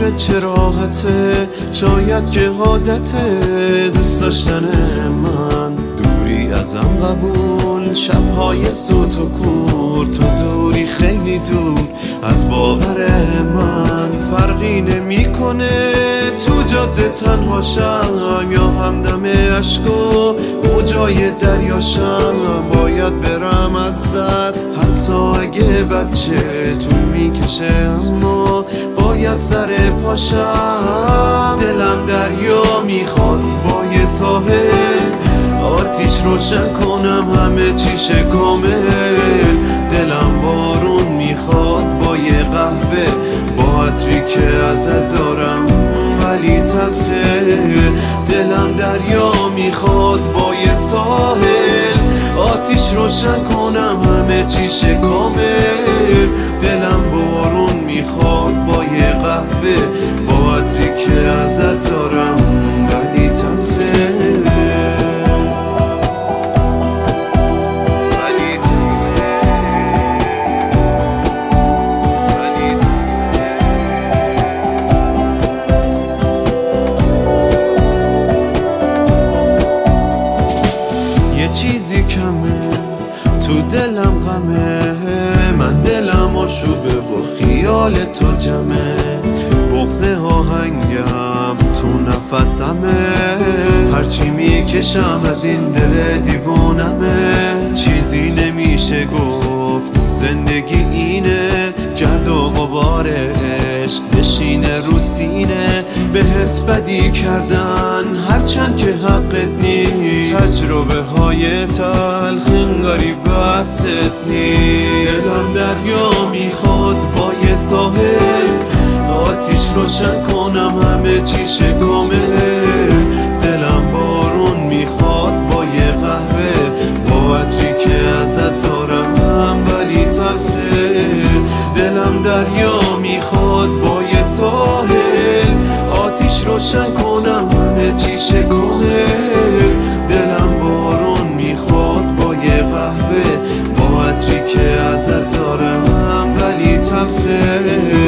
فکرت چه راحته، شاید که عادته دوست داشتن من. دوری ازم قبول، شبهای سوت و کور، تو دوری خیلی دور از باور من. فرقی نمیکنه تو جاده تنهاشم یا همدم عشق و موجای دریاشم. باید برم از دست حتی اگه بچه تو میکشه، اما باید سر پاشم. دلم دریا میخواد با یه ساحل، آتیش روشن کنم همه چیش کامل. دلم بارون میخواد با یه قهوه، با عطری که ازت دارم ولی تلخه. دلم دریا میخواد با یه ساحل، آتیش روشن کنم همه چیش کامل. دلم بارون میخواد با یه قهوه، با عطری که ازت دارم ولی تلخه. چیزی کمه تو دلم غمه، من دلم آشوبه و خیال تو جمعه. بغض آهنگم تو نفسمه، هرچی میکشم از این دل دیوانمه. چیزی نمیشه گفت زندگی اینه، گرد و غبار عشق بشینه رو سینه. بهت بدی کردن هرچند که حقت نیست، تجربه های تلخ انگاری بست نیست. دلم دریا میخواد با یه ساحل، آتیش روشن کنم همه چیش کامل. دلم بارون میخواد با یه قهوه، با عطری که ازت دارم ولی تلخه. دلم دریا میخواد با یه ساحل، آتیش روشن کنم همه چیش کامل. دلم بارون میخواد با یه قهوه، با عطری که ازت دارم ولی تلخه.